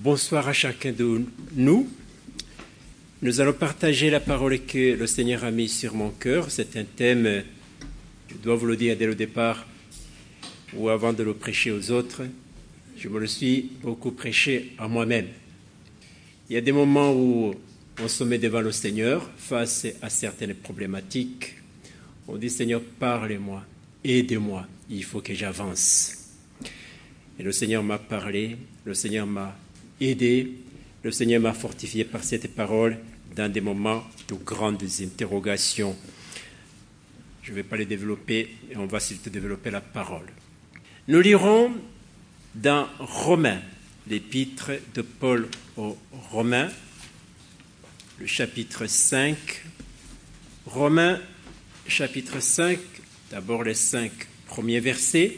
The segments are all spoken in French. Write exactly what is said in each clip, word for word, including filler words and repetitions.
Bonsoir à chacun de nous. Nous allons partager la parole que le Seigneur a mise sur mon cœur. C'est un thème, je dois vous le dire dès le départ, ou avant de le prêcher aux autres, je me le suis beaucoup prêché à moi-même. Il y a des moments où on se met devant le Seigneur face à certaines problématiques. On dit, Seigneur, parlez-moi, aidez-moi, il faut que j'avance. Et le Seigneur m'a parlé, le Seigneur m'a aidé, le Seigneur m'a fortifié par cette parole dans des moments de grandes interrogations. Je ne vais pas les développer, et on va surtout développer la parole. Nous lirons dans Romains, l'épître de Paul aux Romains, le chapitre cinq. Romains, chapitre cinq, d'abord les cinq premiers versets.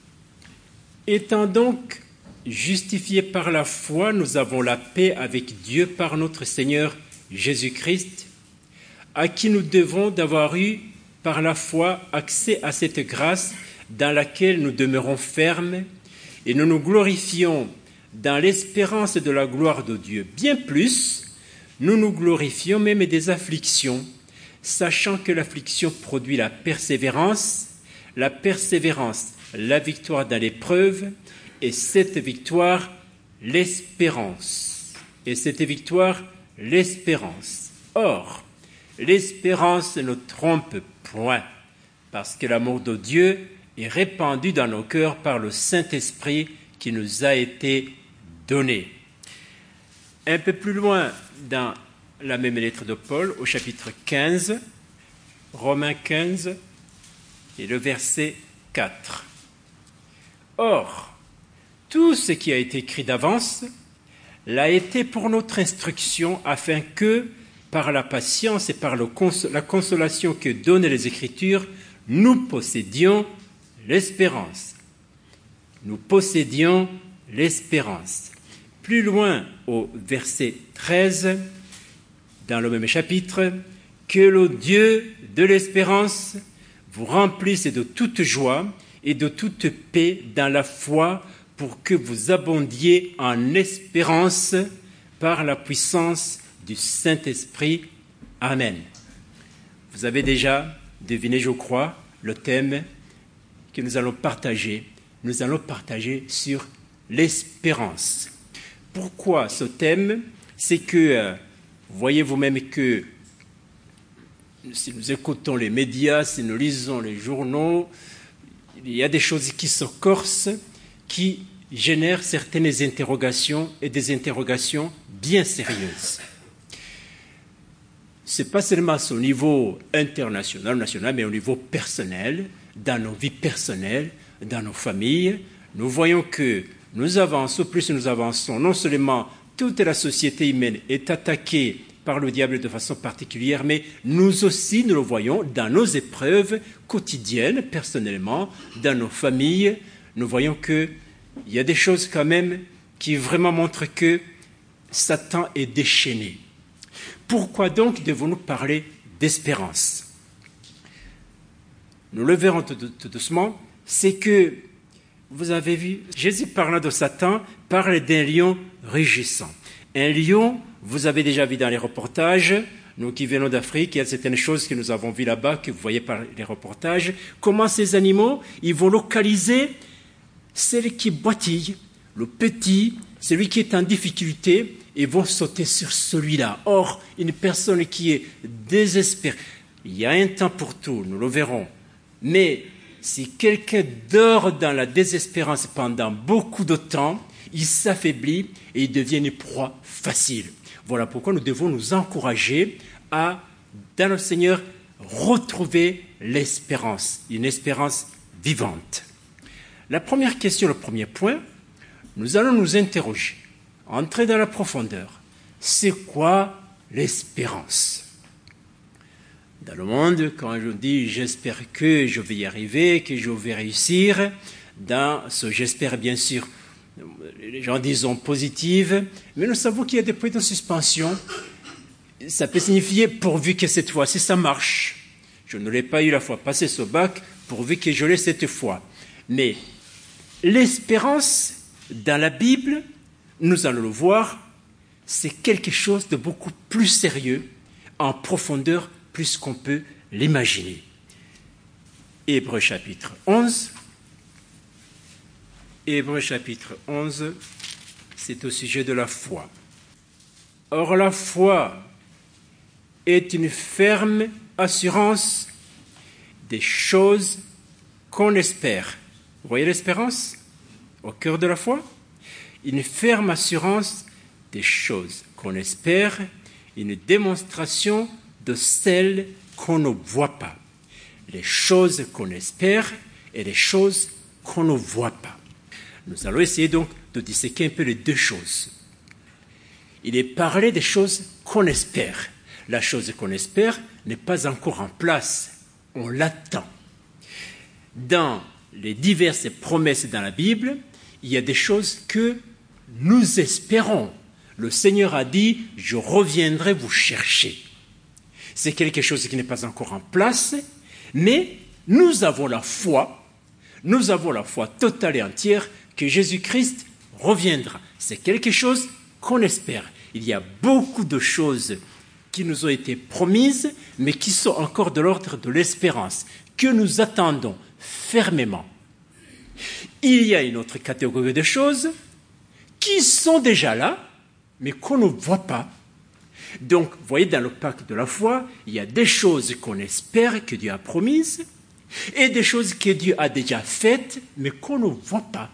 Étant donc justifiés par la foi, nous avons la paix avec Dieu par notre Seigneur Jésus-Christ, à qui nous devons d'avoir eu par la foi accès à cette grâce dans laquelle nous demeurons fermes et nous nous glorifions dans l'espérance de la gloire de Dieu. Bien plus, nous nous glorifions même des afflictions, sachant que l'affliction produit la persévérance, la persévérance, la victoire dans l'épreuve, et cette victoire, l'espérance. Et cette victoire, l'espérance. Or, l'espérance ne trompe point, parce que l'amour de Dieu est répandu dans nos cœurs par le Saint-Esprit qui nous a été donné. Un peu plus loin dans la même lettre de Paul, au chapitre quinze, Romains quinze, et le verset quatre. Or, tout ce qui a été écrit d'avance l'a été pour notre instruction, afin que, par la patience et par le cons- la consolation que donnent les Écritures, nous possédions l'espérance. Nous possédions l'espérance. Plus loin, au verset treize, dans le même chapitre, que le Dieu de l'espérance vous remplisse de toute joie et de toute paix dans la foi, pour que vous abondiez en espérance par la puissance du Saint-Esprit. Amen. Vous avez déjà deviné, je crois, le thème que nous allons partager. Nous allons partager sur l'espérance. Pourquoi ce thème? C'est que, euh, voyez vous-même que si nous écoutons les médias, si nous lisons les journaux, il y a des choses qui se corsent, qui génèrent certaines interrogations et des interrogations bien sérieuses. Ce n'est pas seulement au niveau international, national, mais au niveau personnel, dans nos vies personnelles, dans nos familles. Nous voyons que nous avançons, plus nous avançons, non seulement toute la société humaine est attaquée par le diable de façon particulière, mais nous aussi, nous le voyons dans nos épreuves quotidiennes, personnellement, dans nos familles. Nous voyons qu'il y a des choses quand même qui vraiment montrent que Satan est déchaîné. Pourquoi donc devons-nous parler d'espérance? Nous le verrons tout, tout doucement, c'est que, vous avez vu, Jésus parlant de Satan parle d'un lion rugissant. Un lion, vous avez déjà vu dans les reportages, nous qui venons d'Afrique, il y a certaines choses que nous avons vues là-bas, que vous voyez par les reportages, comment ces animaux, ils vont localiser celui qui boitille, le petit, celui qui est en difficulté, et vont sauter sur celui-là. Or, une personne qui est désespérée, il y a un temps pour tout, nous le verrons, mais si quelqu'un dort dans la désespérance pendant beaucoup de temps, il s'affaiblit et il devient une proie facile. Voilà pourquoi nous devons nous encourager à, dans le Seigneur, retrouver l'espérance, une espérance vivante. La première question, le premier point, nous allons nous interroger, entrer dans la profondeur. C'est quoi l'espérance? Dans le monde, quand je dis « j'espère que je vais y arriver, que je vais réussir », dans ce « j'espère » bien sûr, les gens disent positive, mais nous savons qu'il y a des points de suspension. Ça peut signifier pourvu que cette fois-ci ça marche. Je ne l'ai pas eu la fois passée ce bac, pourvu que je l'ai cette fois. Mais l'espérance, dans la Bible, nous allons le voir, c'est quelque chose de beaucoup plus sérieux, en profondeur, plus qu'on peut l'imaginer. Hébreux chapitre onze. Hébreux chapitre onze, c'est au sujet de la foi. Or, la foi est une ferme assurance des choses qu'on espère. Vous voyez l'espérance au cœur de la foi? Une ferme assurance des choses qu'on espère, une démonstration de celles qu'on ne voit pas. Les choses qu'on espère et les choses qu'on ne voit pas. Nous allons essayer donc de disséquer un peu les deux choses. Il est parlé des choses qu'on espère. La chose qu'on espère n'est pas encore en place. On l'attend. Dans les diverses promesses dans la Bible, il y a des choses que nous espérons. Le Seigneur a dit « Je reviendrai vous chercher ». C'est quelque chose qui n'est pas encore en place, mais nous avons la foi, nous avons la foi totale et entière que Jésus-Christ reviendra. C'est quelque chose qu'on espère. Il y a beaucoup de choses qui nous ont été promises, mais qui sont encore de l'ordre de l'espérance, que nous attendons fermement. Il y a une autre catégorie de choses qui sont déjà là, mais qu'on ne voit pas. Donc, vous voyez, dans le pacte de la foi, il y a des choses qu'on espère que Dieu a promises, et des choses que Dieu a déjà faites, mais qu'on ne voit pas.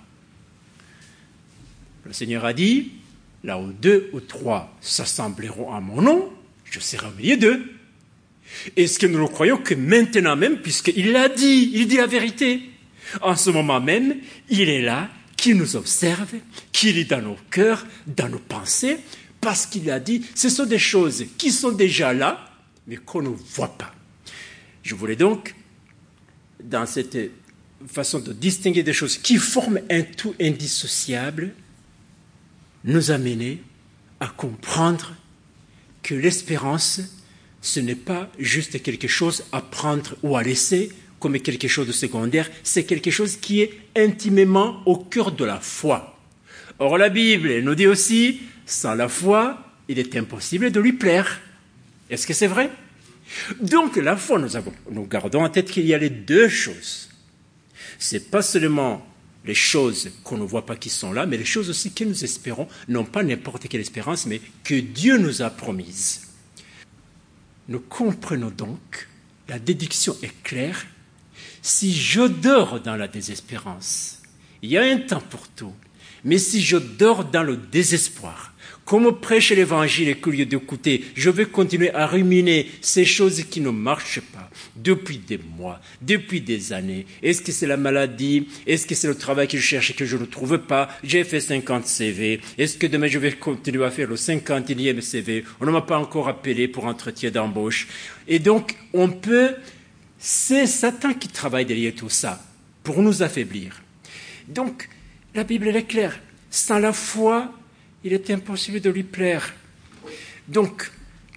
Le Seigneur a dit, là où deux ou trois s'assembleront en mon nom, je serai au milieu d'eux. Est-ce que nous le croyons que maintenant même, puisqu'il l'a dit, il dit la vérité. En ce moment même, il est là, qui nous observe, qui est dans nos cœurs, dans nos pensées, parce qu'il a dit, ce sont des choses qui sont déjà là, mais qu'on ne voit pas. Je voulais donc, dans cette façon de distinguer des choses qui forment un tout indissociable, nous amener à comprendre que l'espérance, ce n'est pas juste quelque chose à prendre ou à laisser comme quelque chose de secondaire, c'est quelque chose qui est intimement au cœur de la foi. Or, la Bible nous dit aussi, sans la foi, il est impossible de lui plaire. Est-ce que c'est vrai? Donc, la foi, nous, avons, nous gardons en tête qu'il y a les deux choses. Ce n'est pas seulement les choses qu'on ne voit pas qui sont là, mais les choses aussi que nous espérons, non pas n'importe quelle espérance, mais que Dieu nous a promises. Nous comprenons donc, la déduction est claire, si je dors dans la désespérance, il y a un temps pour tout, mais si je dors dans le désespoir, comme prêche l'évangile et qu'au lieu d'écouter, je vais continuer à ruminer ces choses qui ne marchent pas depuis des mois, depuis des années. Est-ce que c'est la maladie? Est-ce que c'est le travail que je cherche et que je ne trouve pas? J'ai fait cinquante C V. Est-ce que demain je vais continuer à faire le cinquantième C V? On ne m'a pas encore appelé pour entretien d'embauche. Et donc, on peut... C'est Satan qui travaille derrière tout ça pour nous affaiblir. Donc, la Bible elle est claire. Sans la foi, il est impossible de lui plaire. Donc,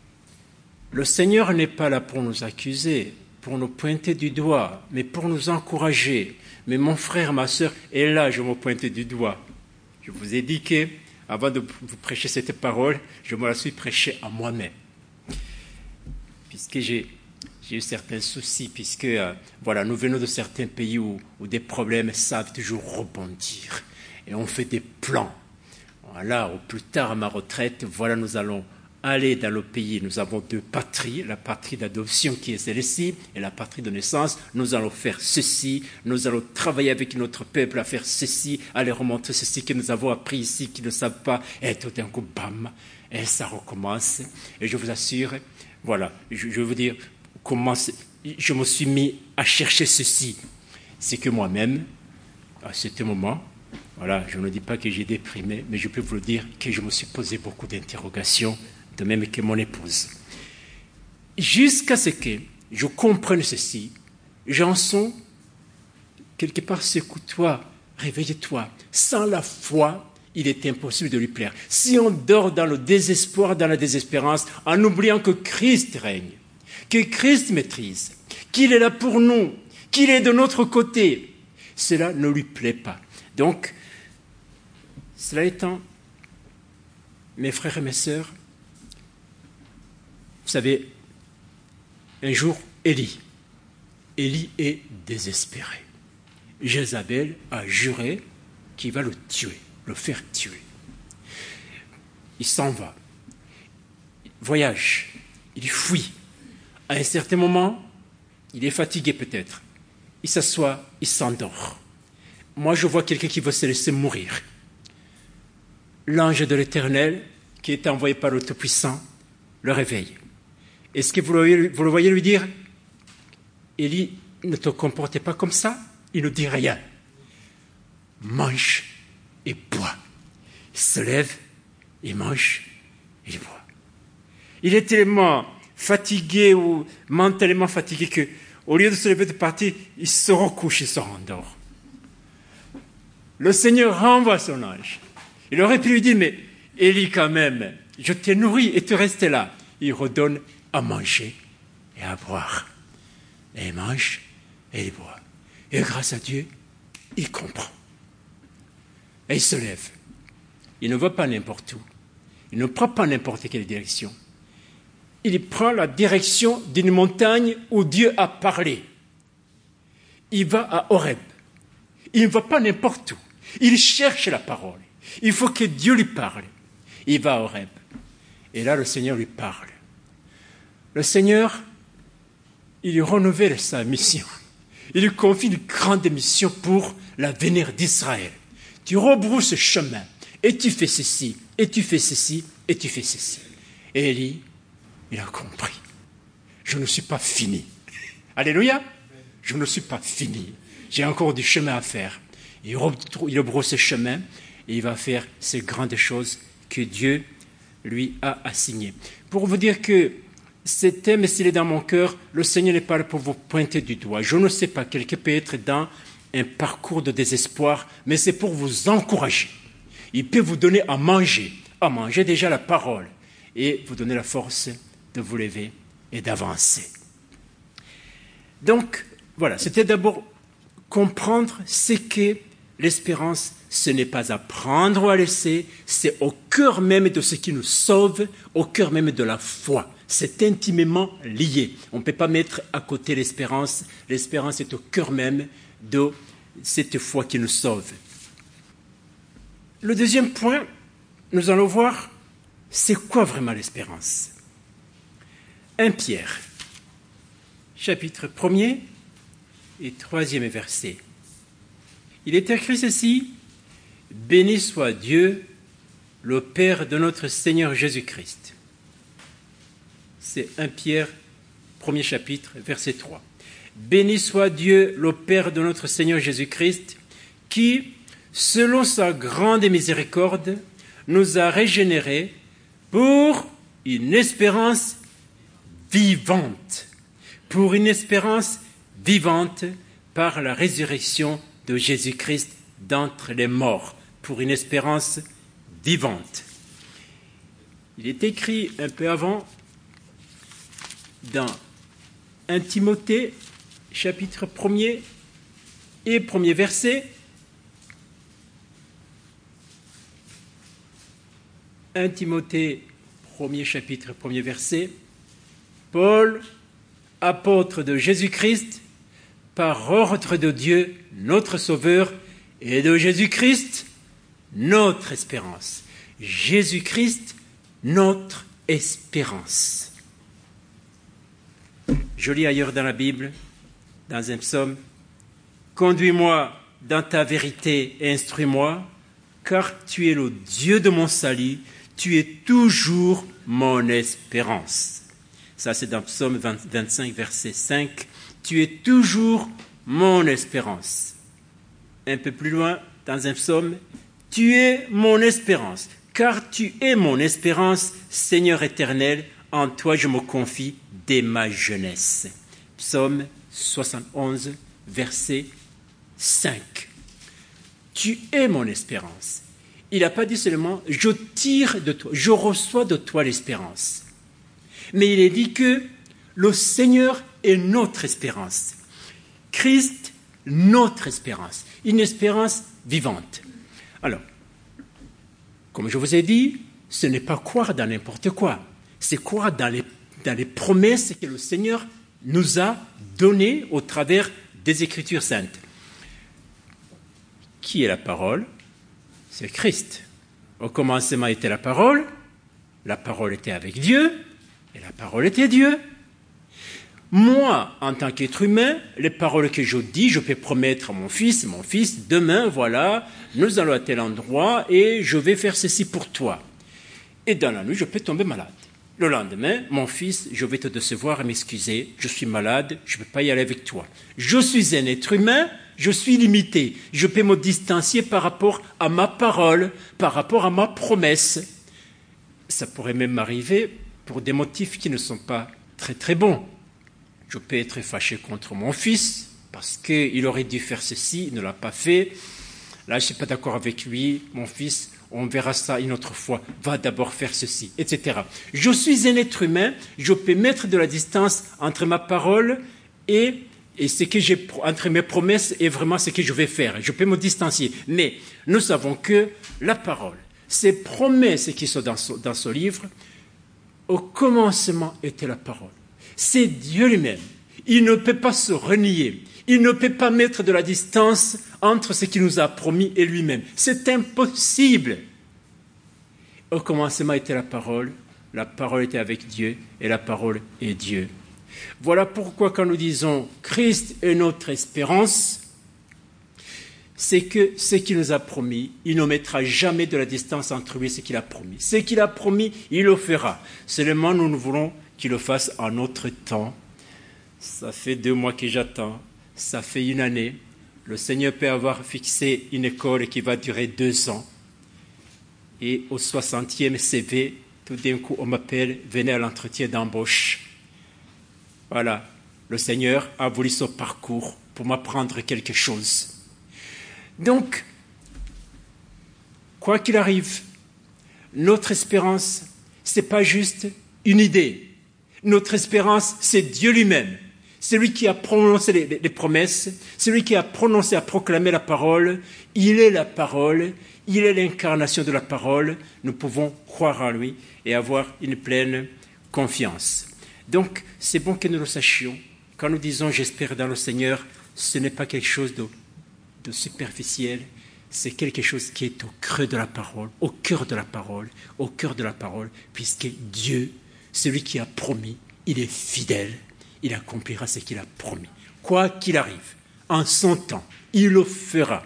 le Seigneur n'est pas là pour nous accuser, pour nous pointer du doigt, mais pour nous encourager. Mais mon frère, ma sœur, est là, je me pointe du doigt. Je vous ai dit que, avant de vous prêcher cette parole, je me la suis prêchée à moi-même. Puisque j'ai, j'ai eu certains soucis, puisque euh, voilà, nous venons de certains pays où, où des problèmes savent toujours rebondir. Et on fait des plans. Voilà, au plus tard à ma retraite, voilà, nous allons aller dans le pays. Nous avons deux patries, la patrie d'adoption qui est celle-ci et la patrie de naissance. Nous allons faire ceci, nous allons travailler avec notre peuple à faire ceci, à leur remontrer ceci que nous avons appris ici, qu'ils ne savent pas. Et tout d'un coup, bam, et ça recommence. Et je vous assure, voilà, je, je veux vous dire, comment je me suis mis à chercher ceci. C'est que moi-même, à ce moment, voilà, je ne dis pas que j'ai déprimé, mais je peux vous le dire que je me suis posé beaucoup d'interrogations, de même que mon épouse. Jusqu'à ce que je comprenne ceci, Janson, quelque part, secoue-toi, réveille-toi. Sans la foi, il est impossible de lui plaire. Si on dort dans le désespoir, dans la désespérance, en oubliant que Christ règne, que Christ maîtrise, qu'il est là pour nous, qu'il est de notre côté, cela ne lui plaît pas. Donc, cela étant, Mes frères et mes sœurs, vous savez, un jour, Élie, Élie est désespéré. Jézabel a juré qu'il va le tuer, le faire tuer. Il s'en va, il voyage, il fuit. À un certain moment, il est fatigué peut-être. Il s'assoit, il s'endort. Moi, je vois quelqu'un qui veut se laisser mourir. L'ange de l'Éternel, qui est envoyé par le Tout-Puissant, le réveille. Est-ce que vous le, vous le voyez lui dire, Élie, ne te comportez pas comme ça? Il ne dit rien. Mange et bois. Il se lève, il mange et il boit. Il est tellement fatigué ou mentalement fatigué que, au lieu de se lever de partir, il se recouche et se rendort. Le Seigneur renvoie son ange. Il aurait pu lui dire, mais Élie, quand même, je t'ai nourri et tu restes là. Il redonne à manger et à boire. Et il mange et il boit. Et grâce à Dieu, il comprend. Et il se lève. Il ne va pas n'importe où. Il ne prend pas n'importe quelle direction. Il prend la direction d'une montagne où Dieu a parlé. Il va à Horeb. Il ne va pas n'importe où. Il cherche la parole. Il faut que Dieu lui parle. Il va à Horeb. Et là, le Seigneur lui parle. Le Seigneur, il lui renouvelle sa mission. Il lui confie une grande mission pour l'avenir d'Israël. Tu rebrousses chemin, et tu fais ceci, et tu fais ceci, et tu fais ceci. Et Élie, il a compris. Je ne suis pas fini. Alléluia. Je ne suis pas fini. J'ai encore du chemin à faire. Il rebrousse chemin, et il va faire ces grandes choses que Dieu lui a assignées. Pour vous dire que ce thème, s'il est dans mon cœur, le Seigneur n'est pas là pour vous pointer du doigt. Je ne sais pas, quelqu'un peut être dans un parcours de désespoir, mais c'est pour vous encourager. Il peut vous donner à manger, à manger déjà la parole, et vous donner la force de vous lever et d'avancer. Donc, voilà, c'était d'abord comprendre ce qu'est l'espérance. Ce n'est pas à prendre ou à laisser, c'est au cœur même de ce qui nous sauve, au cœur même de la foi. C'est intimement lié. On ne peut pas mettre à côté l'espérance. L'espérance est au cœur même de cette foi qui nous sauve. Le deuxième point, nous allons voir, c'est quoi vraiment l'espérance? Premier Pierre, chapitre premier et troisième verset. Il est écrit ceci, « Béni soit Dieu, le Père de notre Seigneur Jésus-Christ. » C'est Premier Pierre, premier chapitre, verset trois. « Béni soit Dieu, le Père de notre Seigneur Jésus-Christ, qui, selon sa grande miséricorde, nous a régénérés pour une espérance vivante, pour une espérance vivante par la résurrection de Jésus-Christ d'entre les morts, pour une espérance vivante. » Il est écrit un peu avant dans premier Timothée, chapitre premier et premier verset. premier Timothée, premier chapitre, premier verset. Paul, apôtre de Jésus-Christ, par ordre de Dieu, notre Sauveur, et de Jésus-Christ, notre espérance. Jésus-Christ, notre espérance. Je lis ailleurs dans la Bible, dans un psaume, « Conduis-moi dans ta vérité et instruis-moi, car tu es le Dieu de mon salut, tu es toujours mon espérance. » Ça, c'est dans psaume vingt-cinq, verset cinq. « Tu es toujours mon espérance. » Un peu plus loin, dans un psaume, « Tu es mon espérance, car tu es mon espérance, Seigneur éternel, en toi je me confie dès ma jeunesse. » Psaume soixante et onze, verset cinq. Tu es mon espérance. Il n'a pas dit seulement « je tire de toi, je reçois de toi l'espérance ». Mais il est dit que le Seigneur est notre espérance. Christ, notre espérance. Une espérance vivante. Alors, comme je vous ai dit, ce n'est pas croire dans n'importe quoi, c'est croire dans les, dans les promesses que le Seigneur nous a données au travers des Écritures saintes. Qui est la parole? C'est Christ. Au commencement était la parole, la parole était avec Dieu, et la parole était Dieu. Moi, en tant qu'être humain, les paroles que je dis, je peux promettre à mon fils, mon fils, demain, voilà, nous allons à tel endroit et je vais faire ceci pour toi. Et dans la nuit, je peux tomber malade. Le lendemain, mon fils, je vais te décevoir et m'excuser, je suis malade, je ne peux pas y aller avec toi. Je suis un être humain, je suis limité. Je peux me distancier par rapport à ma parole, par rapport à ma promesse. Ça pourrait même m'arriver pour des motifs qui ne sont pas très très bons. Je peux être fâché contre mon fils parce qu'il aurait dû faire ceci, il ne l'a pas fait. Là, je ne suis pas d'accord avec lui, mon fils, on verra ça une autre fois, va d'abord faire ceci, et cetera. Je suis un être humain, je peux mettre de la distance entre ma parole et, et ce que j'ai, entre mes promesses et vraiment ce que je vais faire. Je peux me distancier. Mais nous savons que la parole, ces promesses qui sont dans ce, dans ce livre, au commencement était la parole. C'est Dieu lui-même. Il ne peut pas se renier. Il ne peut pas mettre de la distance entre ce qu'il nous a promis et lui-même. C'est impossible. Au commencement était la parole. La parole était avec Dieu et la parole est Dieu. Voilà pourquoi quand nous disons Christ est notre espérance, c'est que ce qu'il nous a promis, il ne mettra jamais de la distance entre lui et ce qu'il a promis. Ce qu'il a promis, il le fera. Seulement, nous, nous voulons qu'il le fasse en notre temps. Ça fait deux mois que j'attends. Ça fait une année. Le Seigneur peut avoir fixé une école qui va durer deux ans. Et au soixantième C V, tout d'un coup, on m'appelle, venez à l'entretien d'embauche. Voilà, le Seigneur a voulu ce parcours pour m'apprendre quelque chose. Donc, quoi qu'il arrive, notre espérance, ce n'est pas juste une idée. Notre espérance, c'est Dieu lui-même. C'est lui qui a prononcé les, les promesses, c'est lui qui a prononcé, a proclamé la parole. Il est la parole, il est l'incarnation de la parole. Nous pouvons croire en lui et avoir une pleine confiance. Donc, c'est bon que nous le sachions. Quand nous disons « j'espère dans le Seigneur », ce n'est pas quelque chose de, de superficiel, c'est quelque chose qui est au creux de la parole, au cœur de la parole, au cœur de la parole, puisque Dieu, celui qui a promis, il est fidèle, il accomplira ce qu'il a promis. Quoi qu'il arrive, en son temps, il le fera.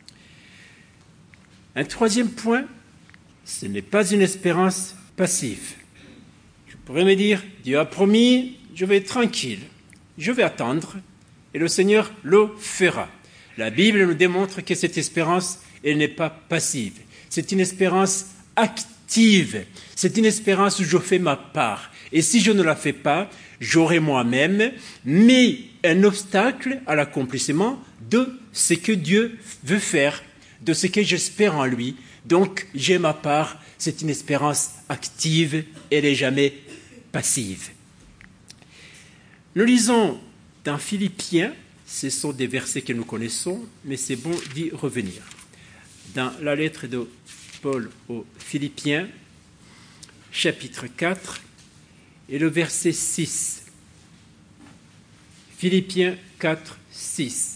Un troisième point, ce n'est pas une espérance passive. Je pourrais me dire, Dieu a promis, je vais être tranquille, je vais attendre, et le Seigneur le fera. La Bible nous démontre que cette espérance, elle n'est pas passive. C'est une espérance active. C'est une espérance où je fais ma part. Et si je ne la fais pas, j'aurai moi-même mis un obstacle à l'accomplissement de ce que Dieu veut faire, de ce que j'espère en lui. Donc, j'ai ma part. C'est une espérance active. Elle n'est jamais passive. Nous lisons dans Philippiens, ce sont des versets que nous connaissons, mais c'est bon d'y revenir. Dans la lettre de Paul aux Philippiens, chapitre quatre, et le verset six. Philippiens quatre, six.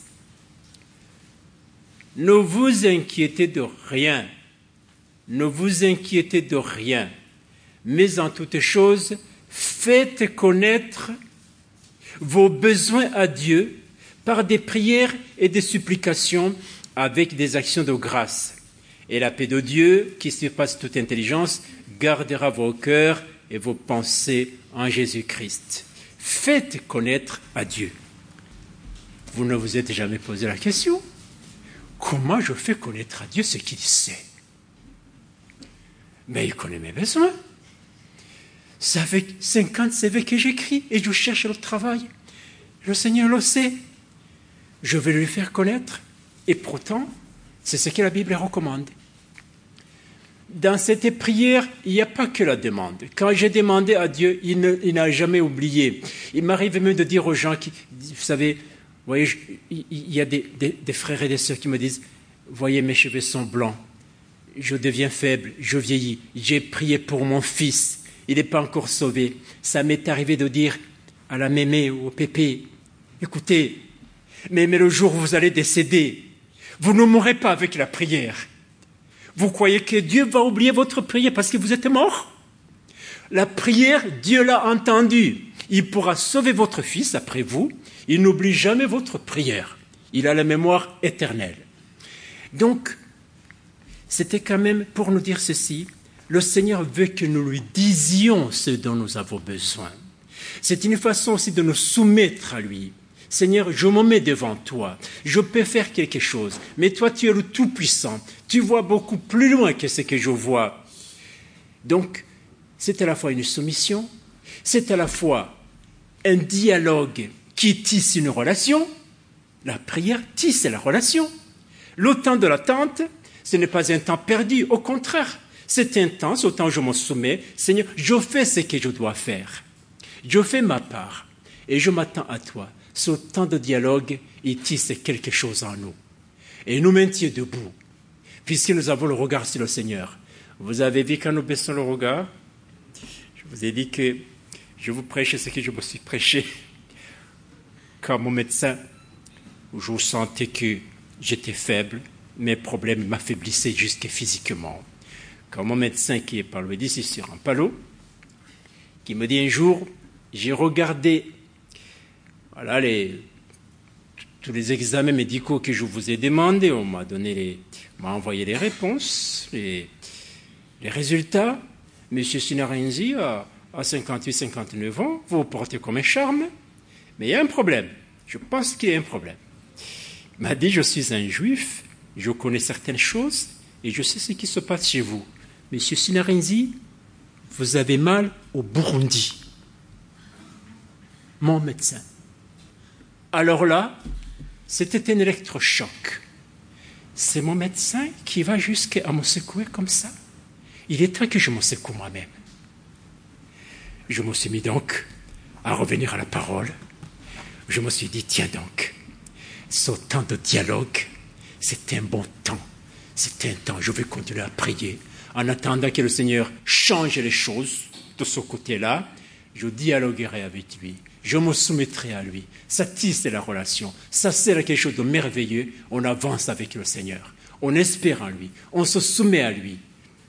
Ne vous inquiétez de rien, ne vous inquiétez de rien, mais en toutes choses, faites connaître vos besoins à Dieu par des prières et des supplications avec des actions de grâce. Et la paix de Dieu, qui surpasse toute intelligence, gardera vos cœurs et vos pensées en Jésus-Christ. Faites connaître à Dieu. Vous ne vous êtes jamais posé la question? Comment je fais connaître à Dieu ce qu'il sait? Mais il connaît mes besoins. Ça fait cinquante C V que j'écris et je cherche le travail. Le Seigneur le sait. Je vais lui faire connaître. Et pourtant, c'est ce que la Bible recommande. Dans cette prière, il n'y a pas que la demande. Quand j'ai demandé à Dieu, il, ne, il n'a jamais oublié. Il m'arrive même de dire aux gens qui, vous savez, vous voyez, je, il y a des, des, des frères et des sœurs qui me disent, voyez, mes cheveux sont blancs. je deviens faible, je vieillis, j'ai prié pour mon fils, il n'est pas encore sauvé. Ça m'est arrivé de dire à la mémé ou au pépé, écoutez, mais, mais le jour où vous allez décéder, vous ne mourrez pas avec la prière. Vous croyez que Dieu va oublier votre prière parce que vous êtes mort? La prière, Dieu l'a entendue. Il pourra sauver votre fils après vous. Il n'oublie jamais votre prière. Il a la mémoire éternelle. Donc, c'était quand même pour nous dire ceci. Le Seigneur veut que nous lui disions ce dont nous avons besoin. C'est une façon aussi de nous soumettre à lui. Seigneur, je me mets devant toi. Je peux faire quelque chose. Mais toi, tu es le Tout-Puissant. Tu vois beaucoup plus loin que ce que je vois. Donc, c'est à la fois une soumission, c'est à la fois un dialogue qui tisse une relation. La prière tisse la relation. Le temps de l'attente, ce n'est pas un temps perdu. Au contraire, c'est intense. Au temps où je me soumets, Seigneur, je fais ce que je dois faire. Je fais ma part et je m'attends à toi. Ce temps de dialogue, il tisse quelque chose en nous et nous maintient debout, puisque nous avons le regard sur le Seigneur. Vous avez vu quand nous baissons le regard, je vous ai dit que je vous prêche ce que je me suis prêché. Quand mon médecin, je sentais que j'étais faible, mes problèmes m'affaiblissaient jusque physiquement. Quand mon médecin, qui est parlé d'ici sur un palot, qui me dit un jour, j'ai regardé voilà, les, tous les examens médicaux que je vous ai demandés, on m'a donné les, m'a envoyé les réponses, les, les résultats. Monsieur Sinarenzi a, a cinquante-huit cinquante-neuf ans, vous vous portez comme un charme, mais il y a un problème. Je pense qu'il y a un problème. Il m'a dit, je suis un juif, je connais certaines choses et je sais ce qui se passe chez vous. Monsieur Sinarenzi, vous avez mal au Burundi. Mon médecin. Alors là, c'était un électrochoc. C'est mon médecin qui va jusqu'à me secouer comme ça. Il est temps que je me secoue moi-même. Je me suis mis donc à revenir à la parole. Je me suis dit, tiens donc, ce temps de dialogue, c'est un bon temps. C'est un temps, je vais continuer à prier. En attendant que le Seigneur change les choses de ce côté-là, je dialoguerai avec lui. Je me soumettrai à lui. Ça tisse la relation. Ça sert à quelque chose de merveilleux. On avance avec le Seigneur. On espère en lui. On se soumet à lui.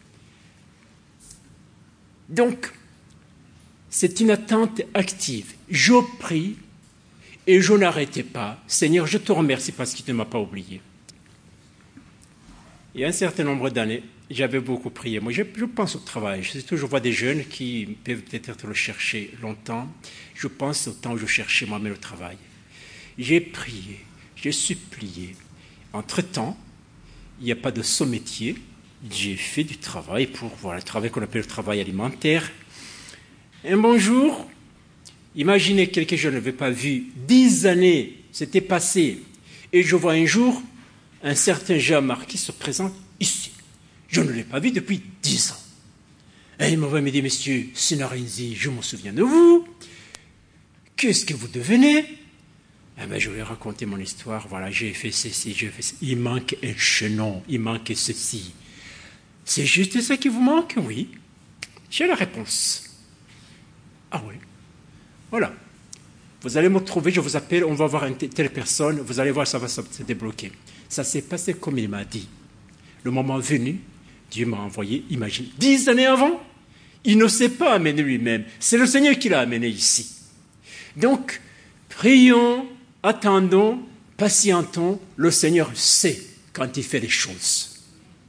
Donc, c'est une attente active. Je prie et je n'arrêtais pas. Seigneur, je te remercie parce qu'il ne m'a pas oublié. Il y a un certain nombre d'années, j'avais beaucoup prié. Moi, je, je pense au travail. Je, je vois des jeunes qui peuvent peut-être le chercher longtemps. Je pense au temps où je cherchais moi-même le travail. J'ai prié, j'ai supplié. Entre-temps, il n'y a pas de sous-métier. J'ai fait du travail pour voilà, le travail qu'on appelle le travail alimentaire. Un bon jour, imaginez quelqu'un que je n'avais pas vu. Dix années s'étaient passées. Et je vois un jour un certain Jean-Marc qui se présente ici. Je ne l'ai pas vu depuis dix ans. Et il m'a dit, monsieur Sinarenzi, je me souviens de vous. Qu'est-ce que vous devenez? Eh bien, je vais raconter mon histoire. Voilà, j'ai fait ceci, j'ai fait ceci. Il manque un chaînon, il manque ceci. C'est juste ça qui vous manque? Oui. J'ai la réponse. Ah oui. Voilà. Vous allez me trouver, je vous appelle, on va voir une telle personne, vous allez voir, ça va se débloquer. Ça s'est passé comme il m'a dit. Le moment venu, Dieu m'a envoyé, imagine, dix années avant, il ne s'est pas amené lui-même. C'est le Seigneur qui l'a amené ici. Donc, prions, attendons, patientons. Le Seigneur sait quand il fait les choses.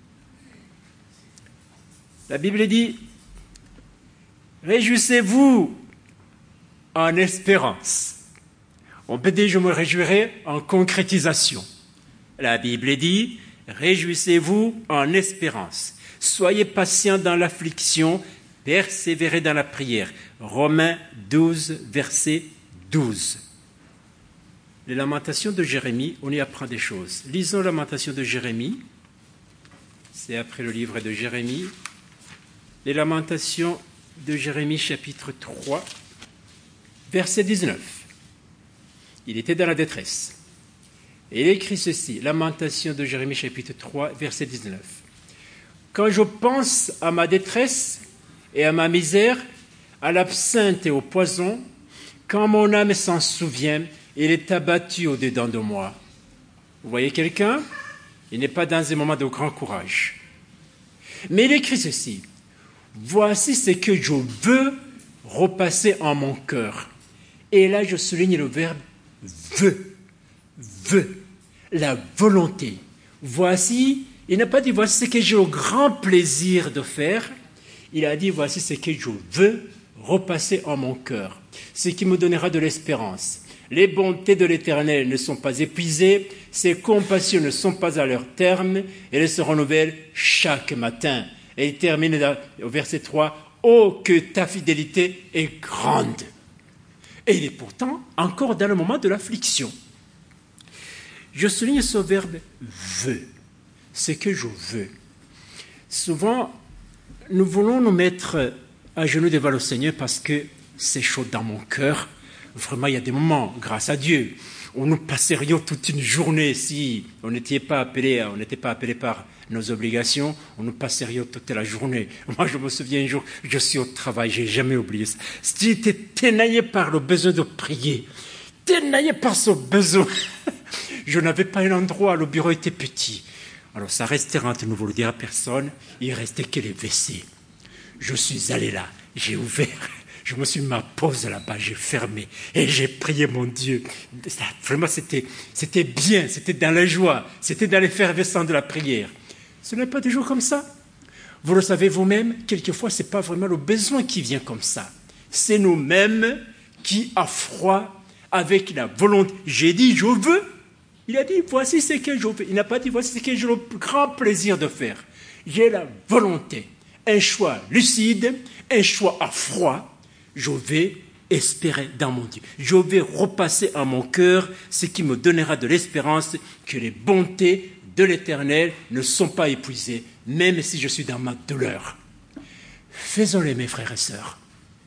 La Bible dit, réjouissez-vous en espérance. On peut dire, je me réjouirai en concrétisation. La Bible dit, réjouissez-vous en espérance. Soyez patients dans l'affliction, persévérez dans la prière. Romains douze, verset douze. Les lamentations de Jérémie, on y apprend des choses. Lisons la lamentation de Jérémie. C'est après le livre de Jérémie. Les lamentations de Jérémie, chapitre trois, verset dix-neuf. Il était dans la détresse. Et il écrit ceci, Lamentation de Jérémie, chapitre trois, verset dix-neuf. Quand je pense à ma détresse et à ma misère, à l'absinthe et au poison, quand mon âme s'en souvient, il est abattu au-dedans de moi. Vous voyez quelqu'un? Il n'est pas dans un moment de grand courage. Mais il écrit ceci. Voici ce que je veux repasser en mon cœur. Et là, je souligne le verbe veut. Veut. La volonté. Voici, il n'a pas dit voici ce que j'ai le grand plaisir de faire. Il a dit voici ce que je veux repasser en mon cœur. Ce qui me donnera de l'espérance. Les bontés de l'Éternel ne sont pas épuisées, ses compassions ne sont pas à leur terme, et elles se renouvellent chaque matin. Et il termine au verset trois, « Oh, que ta fidélité est grande !» Et il est pourtant encore dans le moment de l'affliction. Je souligne ce verbe « veut », ce que je veux. Souvent, nous voulons nous mettre à genoux devant le Seigneur parce que c'est chaud dans mon cœur. Vraiment, il y a des moments, grâce à Dieu, où nous passerions toute une journée si on n'était pas appelé, on n'était pas appelé par nos obligations, on nous passerions toute la journée. Moi, je me souviens un jour, je suis au travail, j'ai jamais oublié ça. J'étais ténaillé par le besoin de prier, ténaillé par ce besoin. Je n'avais pas un endroit, le bureau était petit. Alors, ça restait entre nous, vous le dire à personne, il restait que les W C. Je suis allé là, j'ai ouvert. Je me suis mis ma pause là-bas, j'ai fermé et j'ai prié mon Dieu. Ça, vraiment, c'était, c'était bien, c'était dans la joie, c'était dans l'effervescence de la prière. Ce n'est pas des jours comme ça. Vous le savez vous-même, quelquefois, ce n'est pas vraiment le besoin qui vient comme ça. C'est nous-mêmes qui, à froid, avec la volonté. J'ai dit, je veux. Il a dit, voici ce que je veux. Il n'a pas dit, voici ce que j'ai le grand plaisir de faire. J'ai la volonté. Un choix lucide, un choix à froid. Je vais espérer dans mon Dieu. Je vais repasser en mon cœur ce qui me donnera de l'espérance que les bontés de l'Éternel ne sont pas épuisées, même si je suis dans ma douleur. Faisons-le, mes frères et sœurs.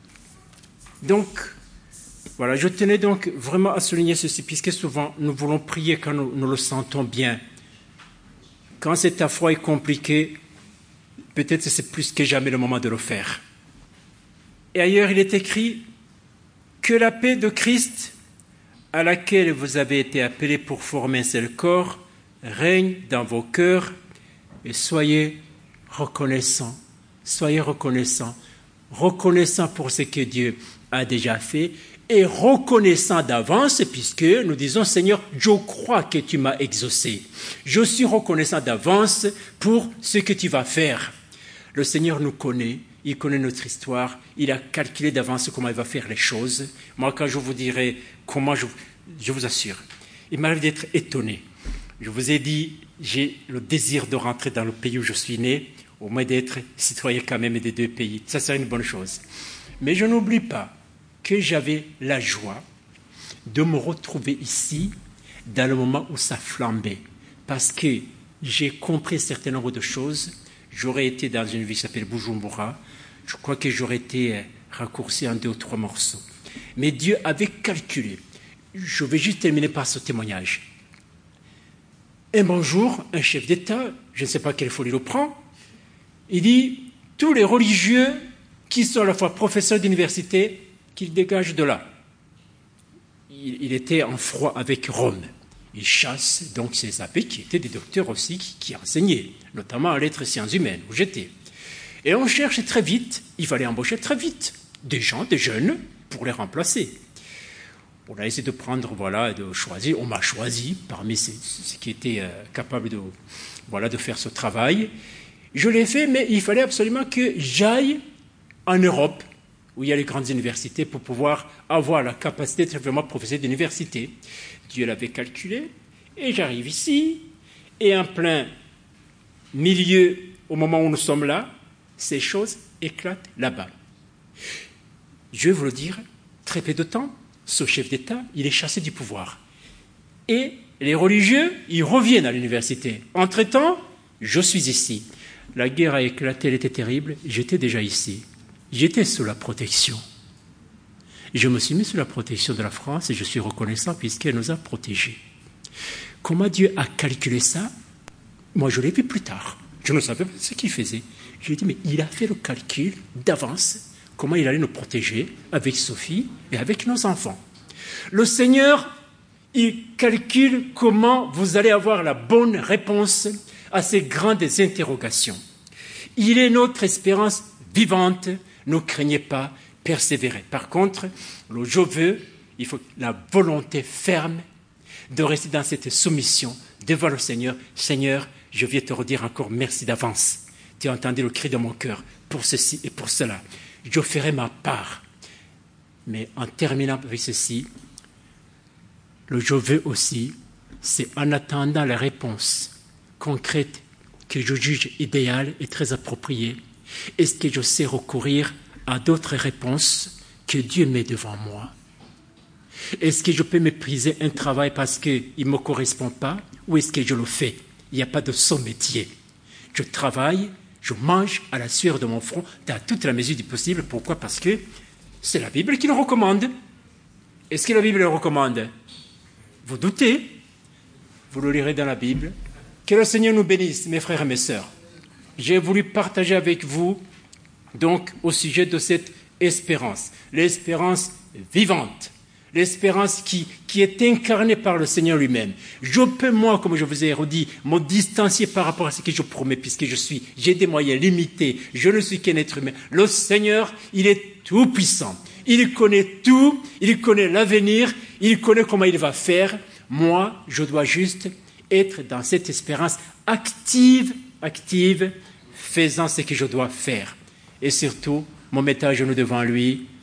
Donc, voilà, je tenais donc vraiment à souligner ceci, puisque souvent nous voulons prier quand nous, nous le sentons bien. Quand cet affront est compliqué, peut-être c'est plus que jamais le moment de le faire. Et ailleurs, il est écrit que la paix de Christ, à laquelle vous avez été appelés pour former un seul corps, règne dans vos cœurs et soyez reconnaissants. Soyez reconnaissants. Reconnaissants pour ce que Dieu a déjà fait et reconnaissants d'avance puisque nous disons, Seigneur, je crois que tu m'as exaucé. Je suis reconnaissant d'avance pour ce que tu vas faire. Le Seigneur nous connaît. Il connaît notre histoire, il a calculé d'avance comment il va faire les choses. Moi, quand je vous dirai comment, je, je vous assure, il m'arrive d'être étonné. Je vous ai dit, j'ai le désir de rentrer dans le pays où je suis né, au moins d'être citoyen quand même des deux pays. Ça, c'est une bonne chose. Mais je n'oublie pas que j'avais la joie de me retrouver ici dans le moment où ça flambait. Parce que j'ai compris un certain nombre de choses. J'aurais été dans une ville qui s'appelle Bujumbura. Je crois que j'aurais été raccourci en deux ou trois morceaux. Mais Dieu avait calculé. Je vais juste terminer par ce témoignage. Un bon jour, un chef d'État, je ne sais pas quelle folie le prend, il dit, tous les religieux qui sont à la fois professeurs d'université, qu'ils dégagent de là. Il, il était en froid avec Rome. Il chasse donc ses abbés qui étaient des docteurs aussi qui, qui enseignaient, notamment en lettres et sciences humaines, où j'étais. Et on cherche très vite, il fallait embaucher très vite des gens, des jeunes, pour les remplacer. On a essayé de prendre, voilà, de choisir, on m'a choisi parmi ceux, ceux qui étaient euh, capables de, voilà, de faire ce travail. Je l'ai fait, mais il fallait absolument que j'aille en Europe, où il y a les grandes universités, pour pouvoir avoir la capacité d'être vraiment professeur d'université. Dieu l'avait calculé, et j'arrive ici, et en plein milieu, au moment où nous sommes là, ces choses éclatent là-bas. Je vais vous le dire, très peu de temps, ce chef d'État, il est chassé du pouvoir. Et les religieux, ils reviennent à l'université. Entre-temps, je suis ici. La guerre a éclaté, elle était terrible, j'étais déjà ici. J'étais sous la protection. Je me suis mis sous la protection de la France et je suis reconnaissant puisqu'elle nous a protégés. Comment Dieu a calculé ça? Moi, je l'ai vu plus tard. Je ne savais pas ce qu'il faisait. J'ai dit, mais il a fait le calcul d'avance, comment il allait nous protéger avec Sophie et avec nos enfants. Le Seigneur, il calcule comment vous allez avoir la bonne réponse à ces grandes interrogations. Il est notre espérance vivante. Ne craignez pas, persévérez. Par contre, le je veux, il faut la volonté ferme de rester dans cette soumission devant le Seigneur. Seigneur, je viens te redire encore merci d'avance. Tu as entendu le cri de mon cœur pour ceci et pour cela. Je ferai ma part. Mais en terminant avec ceci, le je veux aussi, c'est en attendant la réponse concrète que je juge idéale et très appropriée, est-ce que je sais recourir à d'autres réponses que Dieu met devant moi? Est-ce que je peux mépriser un travail parce qu'il ne me correspond pas, ou est-ce que je le fais? Il n'y a pas de son métier. Je travaille, je mange à la sueur de mon front dans toute la mesure du possible. Pourquoi? Parce que c'est la Bible qui le recommande. Est-ce que la Bible le recommande? Vous doutez? Vous le lirez dans la Bible. Que le Seigneur nous bénisse, mes frères et mes sœurs. J'ai voulu partager avec vous, donc, au sujet de cette espérance, l'espérance vivante, l'espérance qui, qui est incarnée par le Seigneur lui-même. Je peux, moi, comme je vous ai redit, me distancier par rapport à ce que je promets, puisque je suis, j'ai des moyens limités, je ne suis qu'un être humain. Le Seigneur, il est tout puissant. Il connaît tout, il connaît l'avenir, il connaît comment il va faire. Moi, je dois juste être dans cette espérance active, active, faisant ce que je dois faire. Et surtout, me mettant à genoux devant lui,